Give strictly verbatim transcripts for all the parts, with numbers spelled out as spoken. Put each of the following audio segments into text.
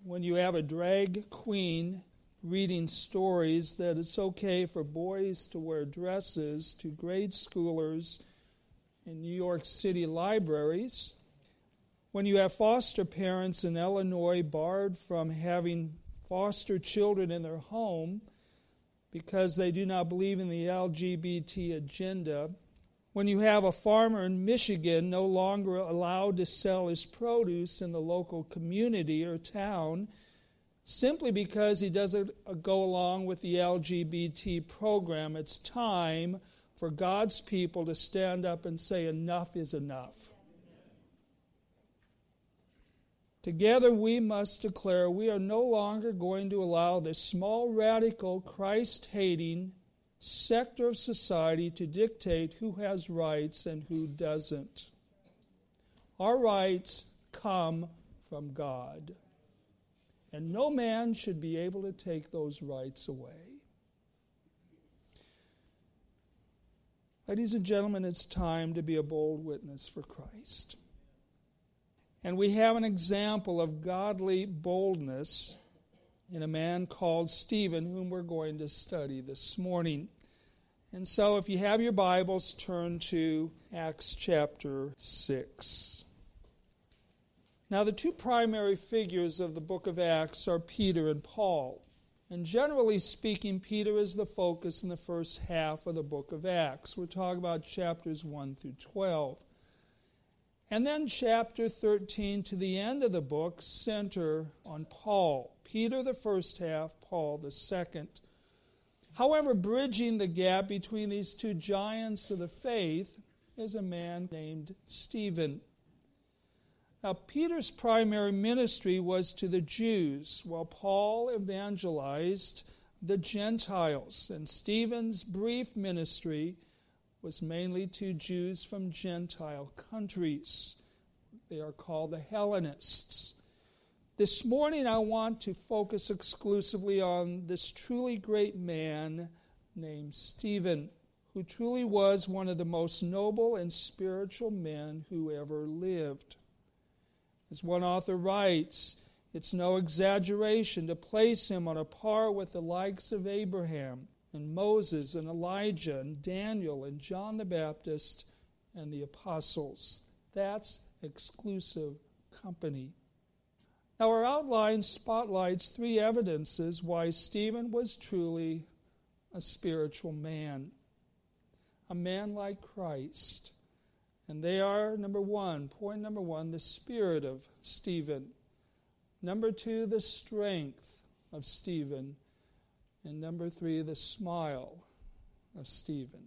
when you have a drag queen reading stories that it's okay for boys to wear dresses to grade schoolers in New York City libraries, when you have foster parents in Illinois barred from having foster children in their home because they do not believe in the L G B T agenda, when you have a farmer in Michigan no longer allowed to sell his produce in the local community or town simply because he doesn't go along with the L G B T program, it's time for God's people to stand up and say enough is enough. Together we must declare we are no longer going to allow this small, radical, Christ-hating sector of society to dictate who has rights and who doesn't. Our rights come from God, and no man should be able to take those rights away. Ladies and gentlemen, it's time to be a bold witness for Christ. And we have an example of godly boldness in a man called Stephen, whom we're going to study this morning. And so if you have your Bibles, turn to Acts chapter six. Now the two primary figures of the book of Acts are Peter and Paul. And generally speaking, Peter is the focus in the first half of the book of Acts. We're talking about chapters one through twelve. And then chapter thirteen to the end of the book center on Paul. Peter the first half, Paul the second. However, bridging the gap between these two giants of the faith is a man named Stephen. Now, Peter's primary ministry was to the Jews, while Paul evangelized the Gentiles. And Stephen's brief ministry was mainly to Jews from Gentile countries. They are called the Hellenists. This morning I want to focus exclusively on this truly great man named Stephen, who truly was one of the most noble and spiritual men who ever lived. As one author writes, it's no exaggeration to place him on a par with the likes of Abraham and Moses and Elijah and Daniel and John the Baptist and the apostles. That's exclusive company. Now our outline spotlights three evidences why Stephen was truly a spiritual man. A man like Christ. And they are, number one, point number one, the spirit of Stephen. Number two, the strength of Stephen. And number three, the smile of Stephen.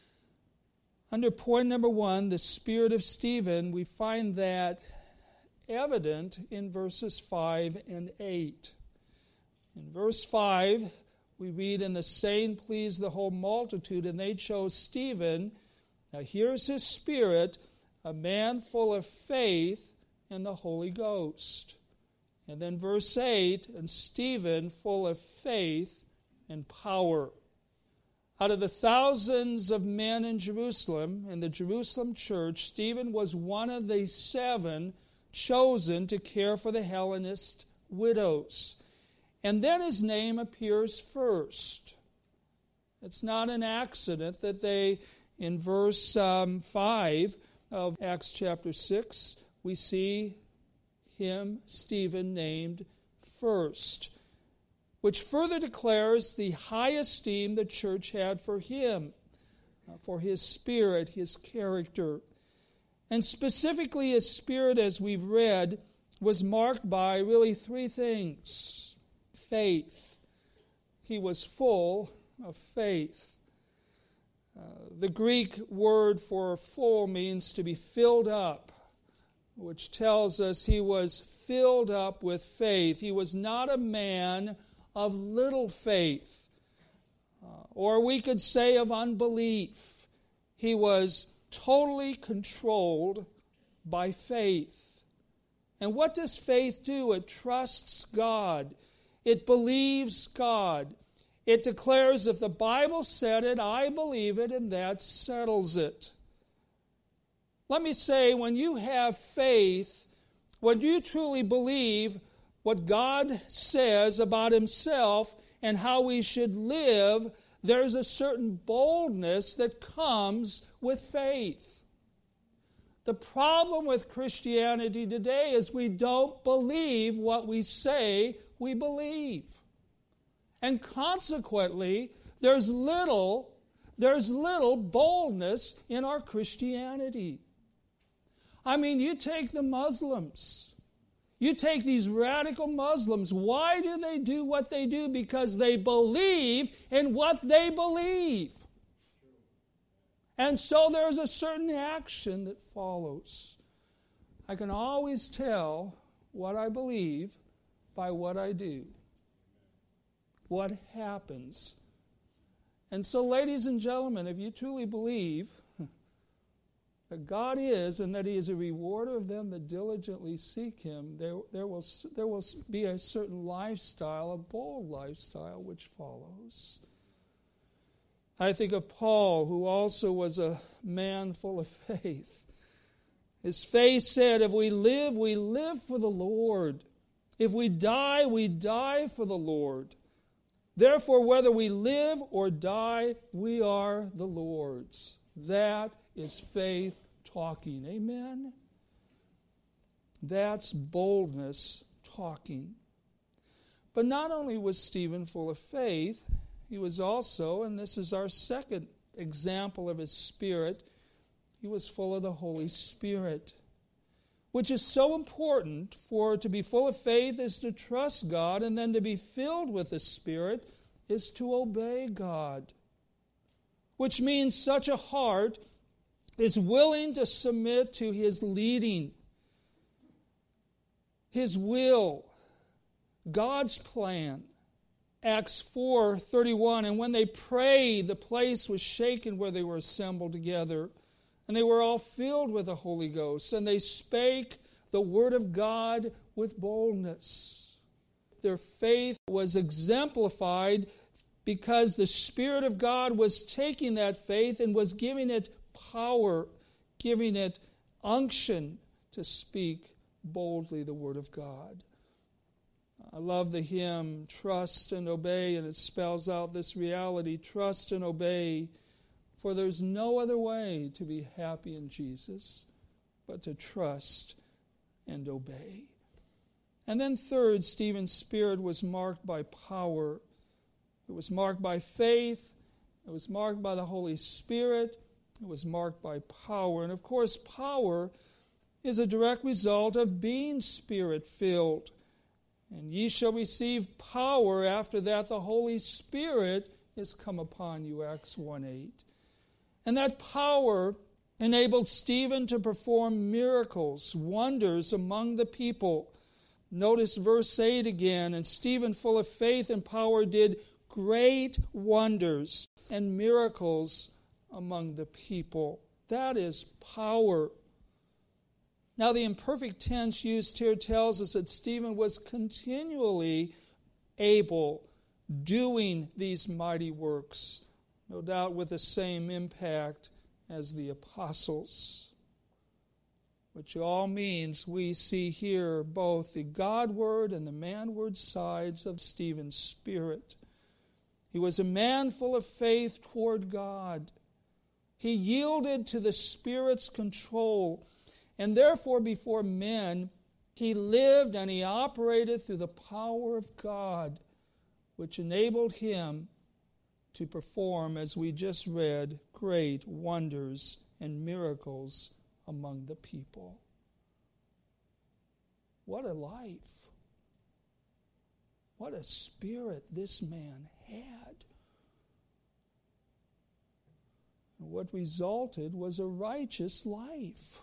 Under point number one, the spirit of Stephen, we find that evident in verses five and eight. In verse five, we read, "And the saying pleased the whole multitude, and they chose Stephen." Now here's his spirit, a man full of faith and the Holy Ghost. And then verse eight, "And Stephen full of faith and power." Out of the thousands of men in Jerusalem, in the Jerusalem church, Stephen was one of the seven chosen to care for the Hellenist widows. And then his name appears first. It's not an accident that they, in verse um, five of Acts chapter six, we see him, Stephen, named first, which further declares the high esteem the church had for him, uh, for his spirit, his character. And specifically his spirit, as we've read, was marked by really three things. Faith. He was full of faith. Uh, the Greek word for full means to be filled up, which tells us he was filled up with faith. He was not a man of little faith, uh, or we could say of unbelief. He was totally controlled by faith. And what does faith do? It trusts God. It believes God. It declares, if the Bible said it, I believe it, and that settles it. Let me say, when you have faith, when you truly believe, what God says about himself and how we should live, there's a certain boldness that comes with faith. The problem with Christianity today is we don't believe what we say we believe. And consequently, there's little, there's little boldness in our Christianity. I mean, you take the Muslims. You take these radical Muslims. Why do they do what they do? Because they believe in what they believe. And so there's a certain action that follows. I can always tell what I believe by what I do. What happens. And so, ladies and gentlemen, if you truly believe that God is and that he is a rewarder of them that diligently seek him, there, there, will, there will be a certain lifestyle, a bold lifestyle, which follows. I think of Paul, who also was a man full of faith. His faith said, if we live, we live for the Lord. If we die, we die for the Lord. Therefore, whether we live or die, we are the Lord's. That is faith talking. Amen? That's boldness talking. But not only was Stephen full of faith, he was also, and this is our second example of his spirit, he was full of the Holy Spirit, which is so important. For to be full of faith is to trust God, and then to be filled with the Spirit is to obey God, which means such a heart is willing to submit to his leading, his will, God's plan. Acts four thirty-one, and when they prayed, the place was shaken where they were assembled together, and they were all filled with the Holy Ghost, and they spake the word of God with boldness. Their faith was exemplified because the Spirit of God was taking that faith and was giving it power, giving it unction to speak boldly the word of God. I love the hymn, Trust and Obey, and it spells out this reality, trust and obey, for there's no other way to be happy in Jesus but to trust and obey. And then third, Stephen's spirit was marked by power. It was marked by faith. It was marked by the Holy Spirit. It was marked by power. And of course, power is a direct result of being Spirit-filled. And ye shall receive power after that the Holy Spirit is come upon you, Acts one eight. And that power enabled Stephen to perform miracles, wonders among the people. Notice verse eight again. And Stephen, full of faith and power, did great wonders and miracles among the people. That is power. Now, the imperfect tense used here tells us that Stephen was continually able, doing these mighty works, no doubt with the same impact as the apostles. Which all means we see here both the Godward and the manward sides of Stephen's spirit. He was a man full of faith toward God. He yielded to the Spirit's control, and therefore before men he lived and he operated through the power of God, which enabled him to perform, as we just read, great wonders and miracles among the people. What a life. What a spirit this man had. And what resulted was a righteous life.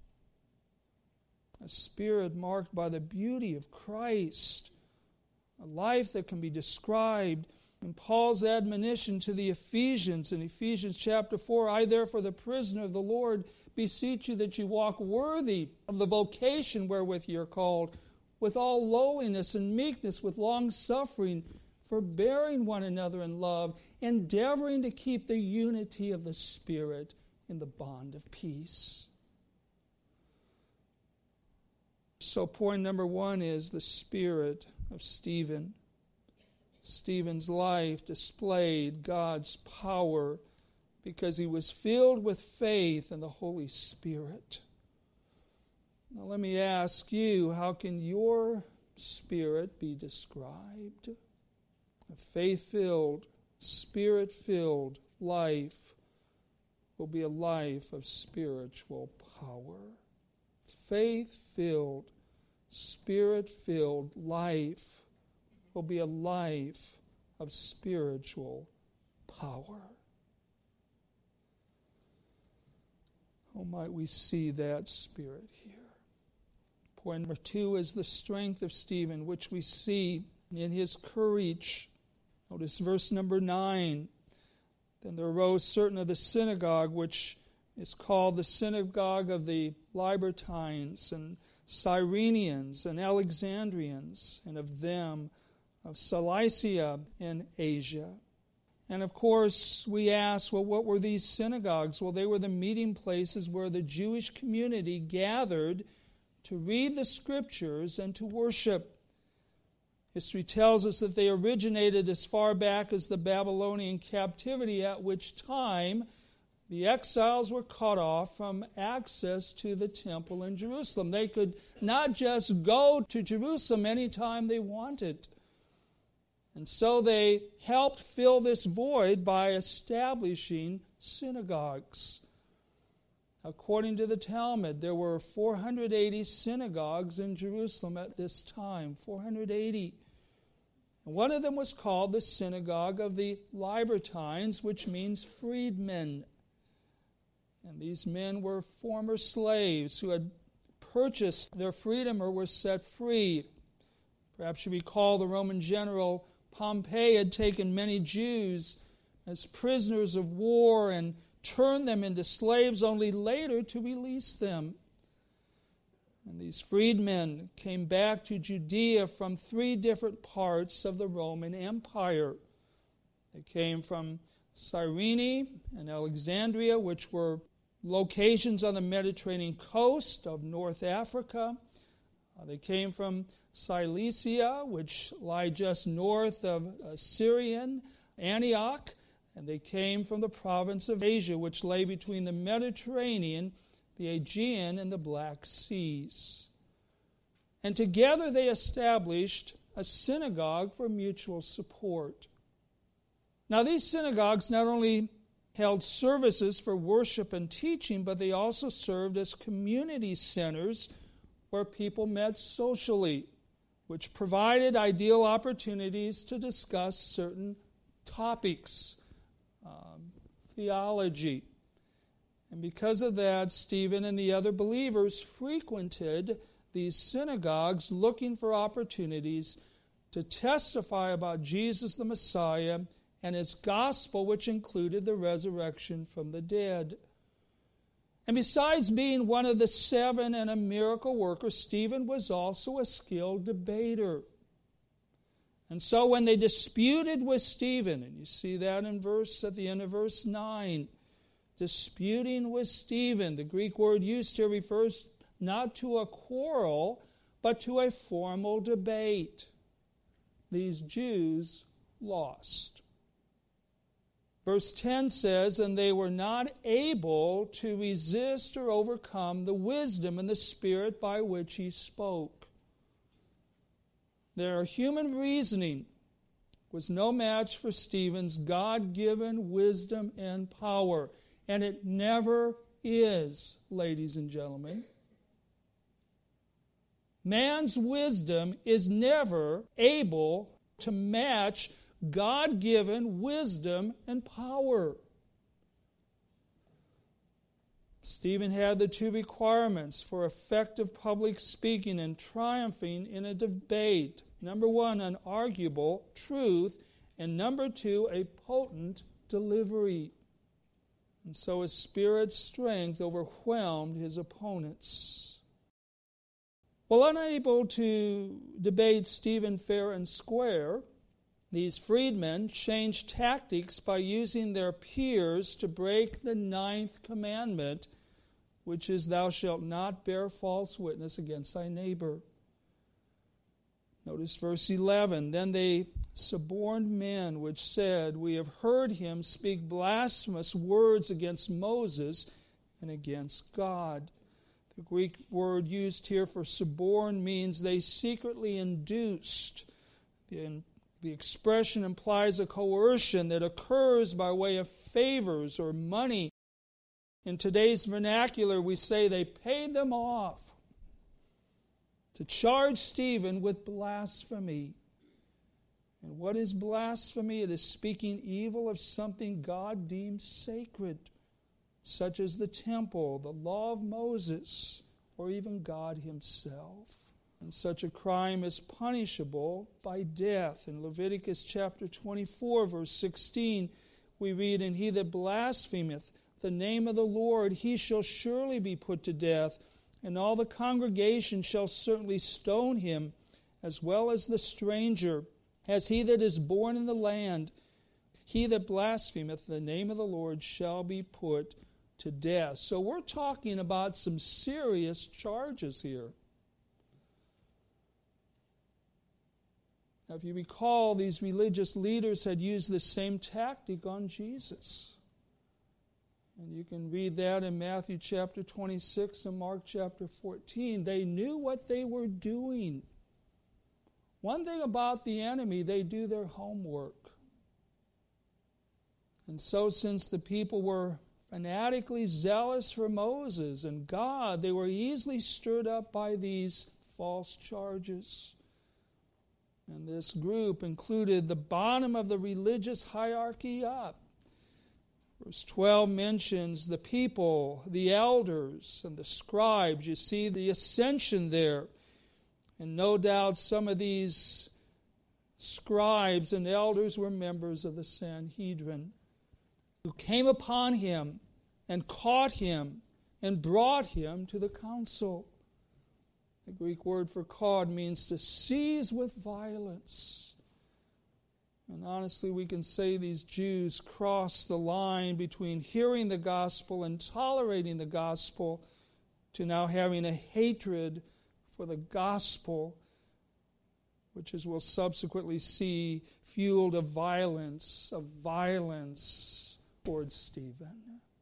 A spirit marked by the beauty of Christ. A life that can be described in Paul's admonition to the Ephesians in Ephesians chapter four. I therefore, the prisoner of the Lord, beseech you that you walk worthy of the vocation wherewith ye are called, with all lowliness and meekness, with long suffering, forbearing one another in love, endeavoring to keep the unity of the Spirit in the bond of peace. so point number one is the spirit of Stephen. Stephen's life displayed God's power because he was filled with faith in the Holy Spirit. Now let me ask you, how can your spirit be described? A faith-filled, spirit-filled life will be a life of spiritual power. Faith-filled, spirit-filled life will be a life of spiritual power. How might we see that spirit here? Point number two is the strength of Stephen, which we see in his courage. Notice verse number nine. Then there arose certain of the synagogue, which is called the synagogue of the Libertines and Cyrenians and Alexandrians, and of them of Cilicia and Asia. And of course, we ask, well, what were these synagogues? Well, they were the meeting places where the Jewish community gathered to read the Scriptures and to worship. History tells us that they originated as far back as the Babylonian captivity, at which time the exiles were cut off from access to the temple in Jerusalem. They could not just go to Jerusalem anytime they wanted. And so they helped fill this void by establishing synagogues. According to the Talmud, there were four hundred eighty synagogues in Jerusalem at this time, four hundred eighty. And one of them was called the Synagogue of the Libertines, which means freedmen. And these men were former slaves who had purchased their freedom or were set free. Perhaps you recall the Roman general Pompey had taken many Jews as prisoners of war and turned them into slaves, only later to release them. And these freedmen came back to Judea from three different parts of the Roman Empire. They came from Cyrene and Alexandria, which were locations on the Mediterranean coast of North Africa. Uh, they came from Cilicia, which lie just north of uh, Syrian Antioch. And they came from the province of Asia, which lay between the Mediterranean, the Aegean, and the Black Seas. And together they established a synagogue for mutual support. Now, these synagogues not only held services for worship and teaching, but they also served as community centers where people met socially, which provided ideal opportunities to discuss certain topics. Um, theology. And because of that, Stephen and the other believers frequented these synagogues looking for opportunities to testify about Jesus the Messiah and his gospel, which included the resurrection from the dead. And besides being one of the seven and a miracle worker, Stephen was also a skilled debater. And so when they disputed with Stephen, and you see that in verse at the end of verse nine, disputing with Stephen, the Greek word used here refers not to a quarrel, but to a formal debate. These Jews lost. Verse ten says, and they were not able to resist or overcome the wisdom and the spirit by which he spoke. Their human reasoning was no match for Stephen's God-given wisdom and power. And it never is, ladies and gentlemen. Man's wisdom is never able to match God-given wisdom and power. Stephen had the two requirements for effective public speaking and triumphing in a debate. Number one, an arguable truth, and number two, a potent delivery. And so his spirit's strength overwhelmed his opponents. Well, unable to debate Stephen fair and square, these freedmen changed tactics by using their peers to break the ninth commandment which is, thou shalt not bear false witness against thy neighbor. Notice verse eleven. Then they suborned men which said, we have heard him speak blasphemous words against Moses and against God. The Greek word used here for suborn means they secretly induced. The, the expression implies a coercion that occurs by way of favors or money. In today's vernacular, we say they paid them off to charge Stephen with blasphemy. And what is blasphemy? It is speaking evil of something God deems sacred, such as the temple, the law of Moses, or even God himself. And such a crime is punishable by death. In Leviticus chapter twenty-four, verse sixteen, we read, and he that blasphemeth the name of the Lord, he shall surely be put to death, and all the congregation shall certainly stone him, as well as the stranger, as he that is born in the land. He that blasphemeth the name of the Lord shall be put to death. So we're talking about some serious charges here. Now, if you recall, these religious leaders had used the same tactic on Jesus. And you can read that in Matthew chapter twenty-six and Mark chapter fourteen. They knew what they were doing. One thing about the enemy, they do their homework. And so since the people were fanatically zealous for Moses and God, they were easily stirred up by these false charges. And this group included the bottom of the religious hierarchy up. Verse twelve mentions the people, the elders, and the scribes. You see the ascension there. And no doubt some of these scribes and elders were members of the Sanhedrin, who came upon him and caught him and brought him to the council. The Greek word for caught means to seize with violence. And honestly, we can say these Jews crossed the line between hearing the gospel and tolerating the gospel to now having a hatred for the gospel, which as we'll subsequently see, fueled a violence, of violence towards Stephen.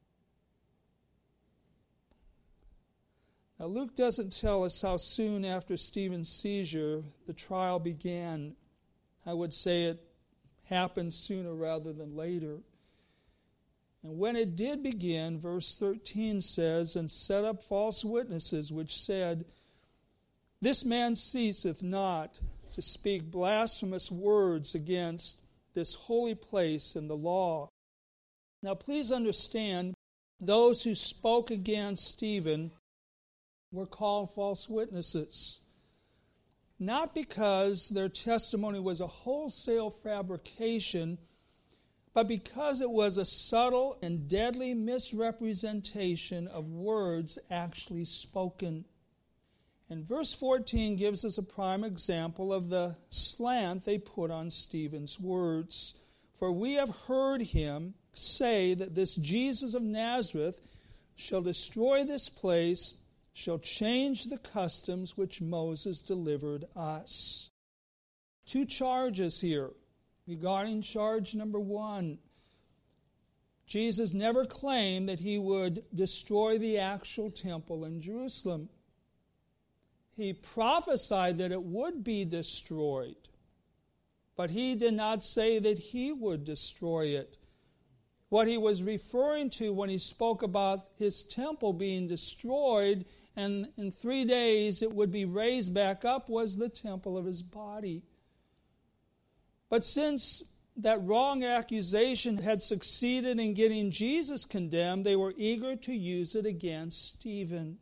Now, Luke doesn't tell us how soon after Stephen's seizure the trial began. I would say it happened sooner rather than later. And when it did begin, verse thirteen says, and set up false witnesses, which said, this man ceaseth not to speak blasphemous words against this holy place and the law. Now please understand, those who spoke against Stephen were called false witnesses. Not because their testimony was a wholesale fabrication, but because it was a subtle and deadly misrepresentation of words actually spoken. And verse fourteen gives us a prime example of the slant they put on Stephen's words. For we have heard him say that this Jesus of Nazareth shall destroy this place, shall change the customs which Moses delivered us. Two charges here regarding charge number one. Jesus never claimed that he would destroy the actual temple in Jerusalem. He prophesied that it would be destroyed, but he did not say that he would destroy it. What he was referring to when he spoke about his temple being destroyed and in three days it would be raised back up was the temple of his body. But since that wrong accusation had succeeded in getting Jesus condemned, they were eager to use it against Stephen.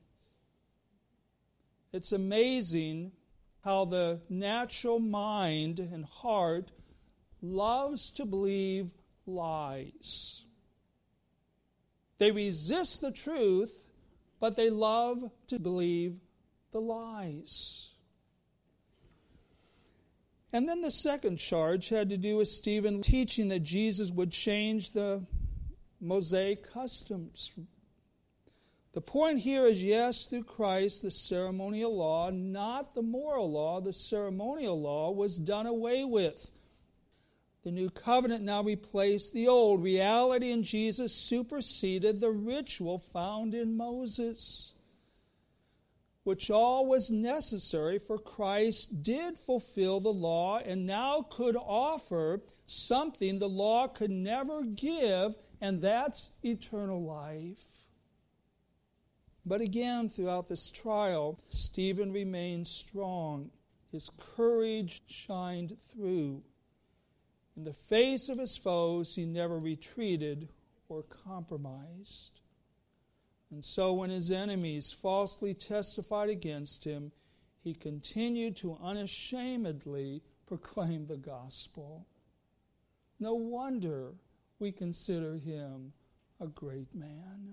It's amazing how the natural mind and heart loves to believe lies. They resist the truth, but they love to believe the lies. And then the second charge had to do with Stephen teaching that Jesus would change the Mosaic customs. The point here is, yes, through Christ, the ceremonial law, not the moral law, the ceremonial law, was done away with. The new covenant now replaced the old. Reality in Jesus superseded the ritual found in Moses, which all was necessary, for Christ did fulfill the law and now could offer something the law could never give, and that's eternal life. But again, throughout this trial, Stephen remained strong. His courage shined through. In the face of his foes, he never retreated or compromised. And so when his enemies falsely testified against him, he continued to unashamedly proclaim the gospel. No wonder we consider him a great man.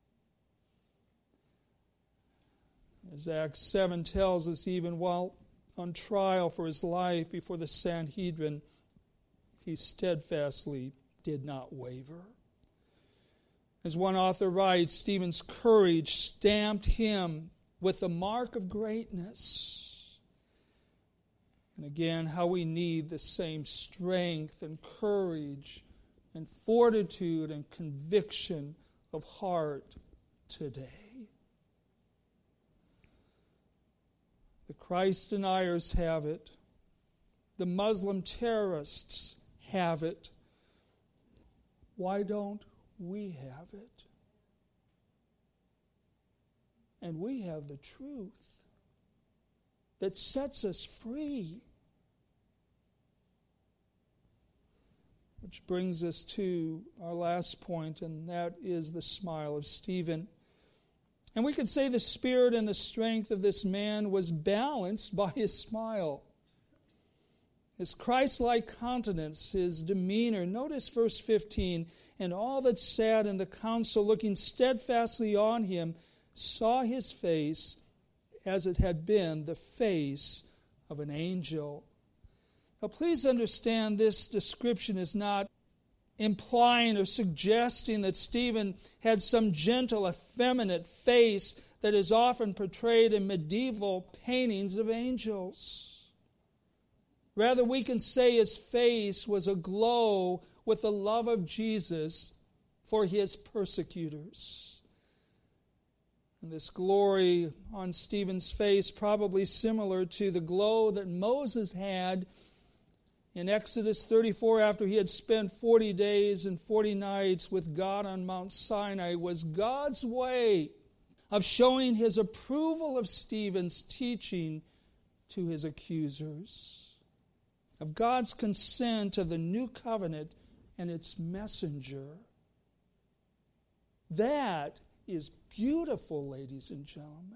As Acts seven tells us, even while on trial for his life before the Sanhedrin, he steadfastly did not waver. As one author writes, Stephen's courage stamped him with the mark of greatness. And again, how we need the same strength and courage and fortitude and conviction of heart today. The Christ deniers have it. The Muslim terrorists have it. Why don't we have it? And we have the truth that sets us free. Which brings us to our last point, and that is the smile of Stephen. And we could say the spirit and the strength of this man was balanced by his smile. His Christ-like countenance, his demeanor. Notice verse fifteen, and all that sat in the council, looking steadfastly on him, saw his face as it had been the face of an angel. Now please understand, this description is not implying or suggesting that Stephen had some gentle, effeminate face that is often portrayed in medieval paintings of angels. Rather, we can say his face was aglow with the love of Jesus for his persecutors. And this glory on Stephen's face, probably similar to the glow that Moses had in Exodus thirty-four, after he had spent forty days and forty nights with God on Mount Sinai, was God's way of showing his approval of Stephen's teaching to his accusers, of God's consent of the new covenant and its messenger. That is beautiful, ladies and gentlemen.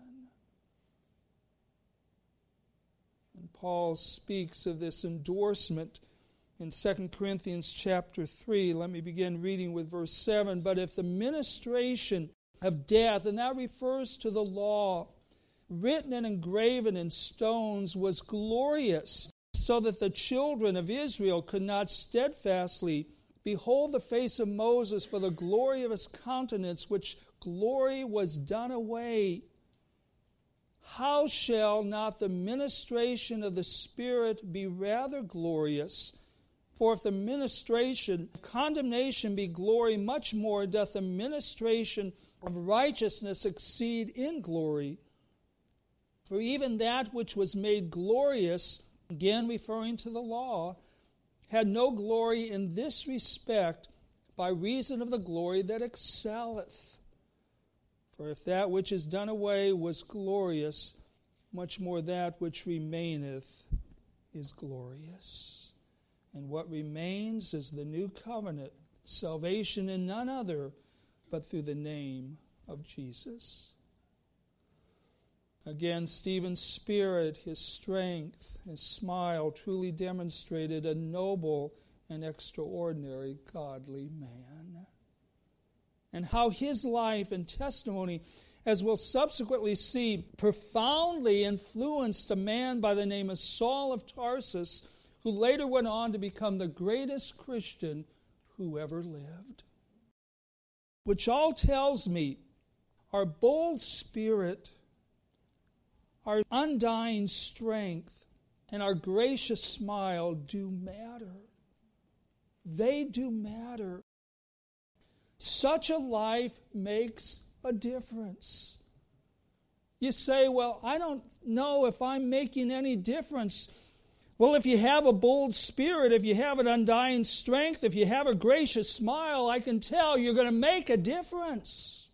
And Paul speaks of this endorsement in Second Corinthians chapter three. Let me begin reading with verse seven. But if the ministration of death, and that refers to the law, written and engraven in stones, was glorious, so that the children of Israel could not steadfastly behold the face of Moses for the glory of his countenance, which glory was done away, how shall not the ministration of the Spirit be rather glorious? For if the ministration of condemnation be glory, much more doth the ministration of righteousness exceed in glory. For even that which was made glorious, again referring to the law, had no glory in this respect, by reason of the glory that excelleth. For if that which is done away was glorious, much more that which remaineth is glorious. And what remains is the new covenant, salvation in none other but through the name of Jesus. Again, Stephen's spirit, his strength, his smile truly demonstrated a noble and extraordinary godly man. And how his life and testimony, as we'll subsequently see, profoundly influenced a man by the name of Saul of Tarsus, who later went on to become the greatest Christian who ever lived. Which all tells me our bold spirit, our undying strength, and our gracious smile do matter. They do matter. Such a life makes a difference. You say, well, I don't know if I'm making any difference. Well, if you have a bold spirit, if you have an undying strength, if you have a gracious smile, I can tell you're going to make a difference.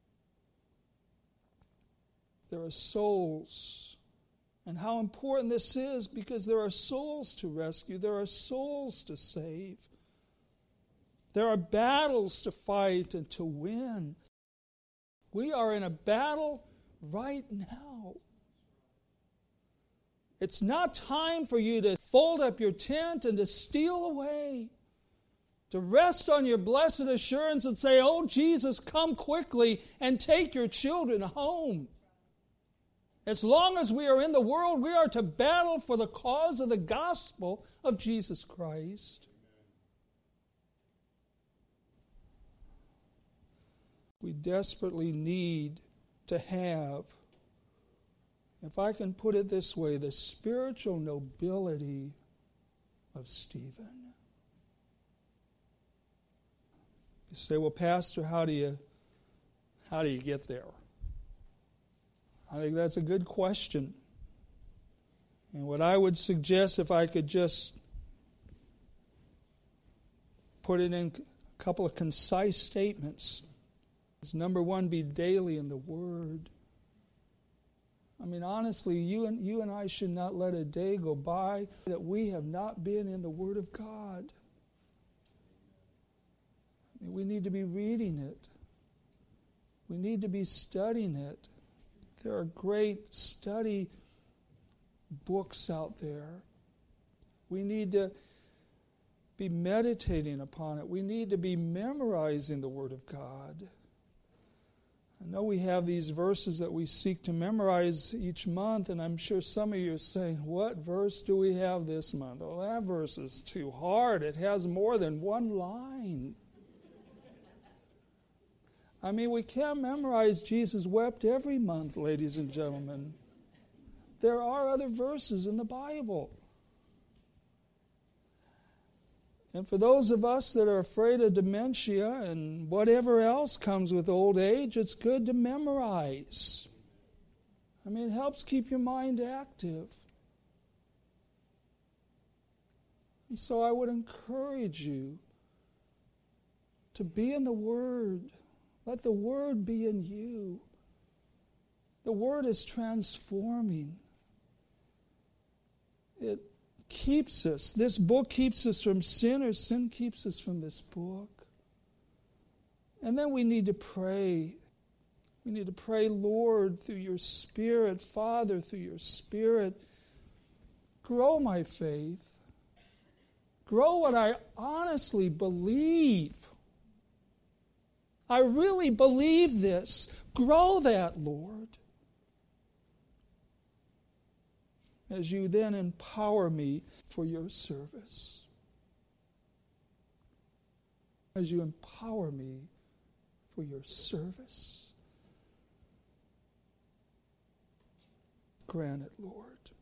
There are souls. And how important this is, because there are souls to rescue. There are souls to save. There are battles to fight and to win. We are in a battle right now. It's not time for you to fold up your tent and to steal away, to rest on your blessed assurance and say, oh, Jesus, come quickly and take your children home. As long as we are in the world, we are to battle for the cause of the gospel of Jesus Christ. We desperately need to have, if I can put it this way, the spiritual nobility of Stephen. You say, well, Pastor, how do you, how do you get there? I think that's a good question. And what I would suggest, if I could just put it in a couple of concise statements, is number one, be daily in the Word. I mean, honestly, you and, you and I should not let a day go by that we have not been in the Word of God. I mean, we need to be reading it. We need to be studying it. There are great study books out there. We need to be meditating upon it. We need to be memorizing the Word of God. I know we have these verses that we seek to memorize each month, and I'm sure some of you are saying, what verse do we have this month? Oh, that verse is too hard. It has more than one line. I mean, we can't memorize Jesus wept every month, ladies and gentlemen. There are other verses in the Bible. And for those of us that are afraid of dementia and whatever else comes with old age, it's good to memorize. I mean, it helps keep your mind active. And so I would encourage you to be in the Word. Let the Word be in you. The Word is transforming. It keeps us. This book keeps us from sin, or sin keeps us from this book. And then we need to pray. We need to pray, Lord, through your Spirit, Father, through your Spirit, grow my faith. Grow what I honestly believe. I really believe this. Grow that, Lord. As you then empower me for your service. As you empower me for your service. Grant it, Lord.